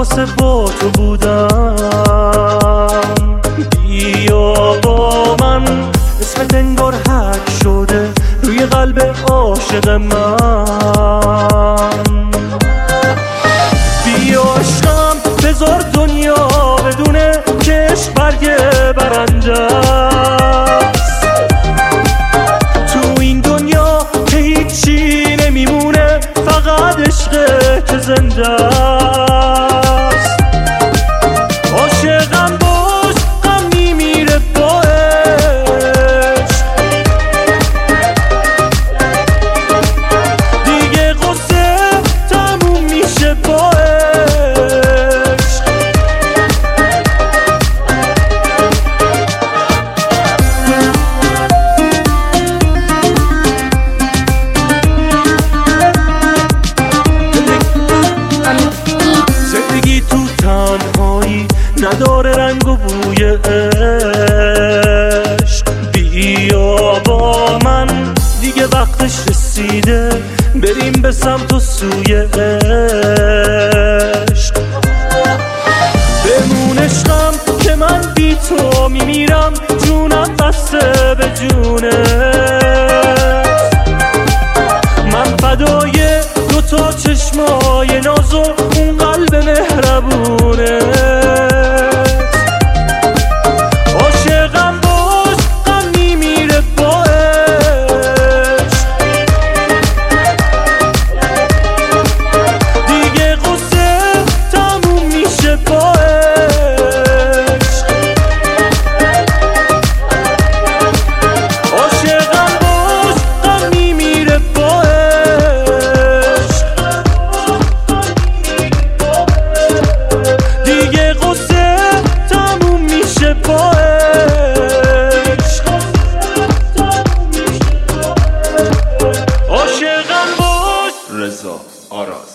واسه با تو بودم. بیا با من، اسمت انگار حک شده روی قلب عاشق من. بیا عشقم بذار دنیا بدونه که عشق برگ برنده است. تو این دنیا که هیچی نمیمونه، فقط عشق که زنده است. عاشقم باش، غم میمیره با عشق. دیگه قصه تموم میشه با عشق. زندگی تو تنهایی نداره رنگ و بوی عشق. بیا با من، دیگه وقتش رسیده بریم به سمت و سوی عشق. بمون عشقم که من بی تو میمیرم، جونم بسته به جونت. من فدای دوتا چشمای ناز و اون قلب مهربونه. عاشقم باش، غم میمیره با عشق. دیگه قصه تموم میشه با عشق. عاشقم باش، غم میمیره با عشق. دیگه قصه تموم میشه با عشق. عاشقم باش. رضا آراز.